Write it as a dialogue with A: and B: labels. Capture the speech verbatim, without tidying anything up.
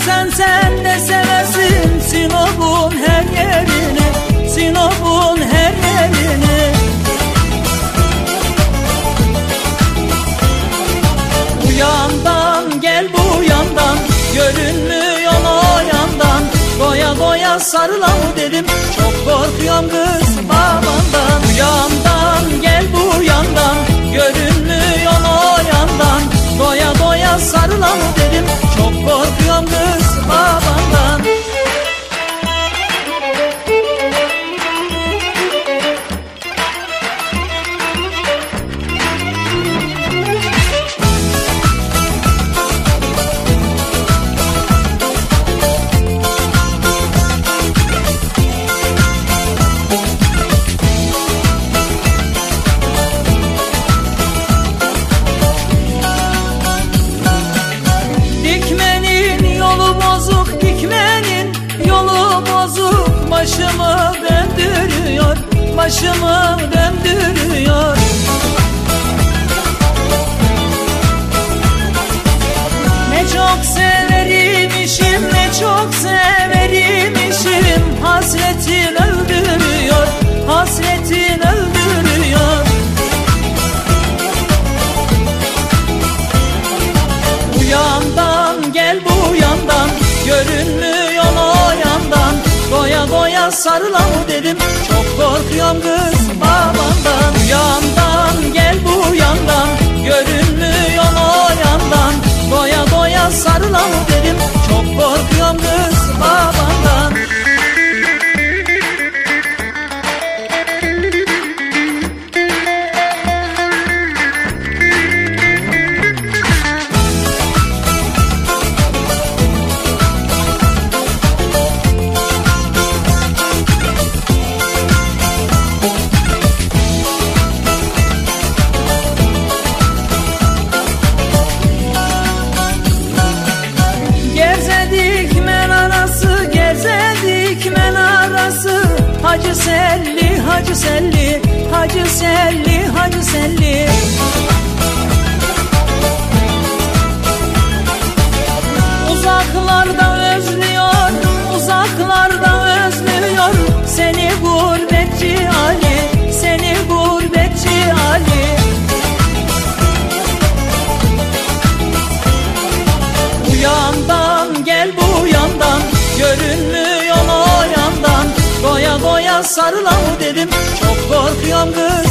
A: seversen sen de seversin Sinop'un her yerini, Sinop'un her yerini. Bu yandan gel bu yandan, görünmüyor o yandan. Doya doya sarılam dedim, çok korkuyorum kız babandan. Bu yandan gel bu yandan, görünmüyor o yandan. Doya doya sarılam dedim, çok korkuyorum kız babandan. Başımı döndürüyor, başımı döndürüyor. Ne çok severimmişim, ne çok severimmişim. Hasretin öldürüyor, hasretin öldürüyor. Bu yandan gel bu yandan, görünmüyor o yandan. Doya doya sarılam dedim, çok korkuyorum kız babandan. Bu yandan gel bu yandan, görünmüyor o yandan. Doya doya sarılam dedim, çok korkuyorum kız babandan. Hacı Selli, Hacı Selli, Hacı Selli, Hacı Selli. Uzaklarda özlüyor, uzaklarda özlüyor seni gurbetçi Ali, seni gurbetçi Ali. Bu yandan gel bu yandan, görünmüyor o yandan. Doya doya sarılam dedim, çok korkuyorum kız